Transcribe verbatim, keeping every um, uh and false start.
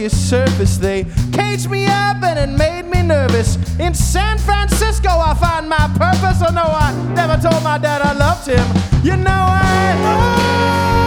silky surface. They caged me up and it made me nervous. In San Francisco I find my purpose. Oh no, I never told my dad I loved him. You know I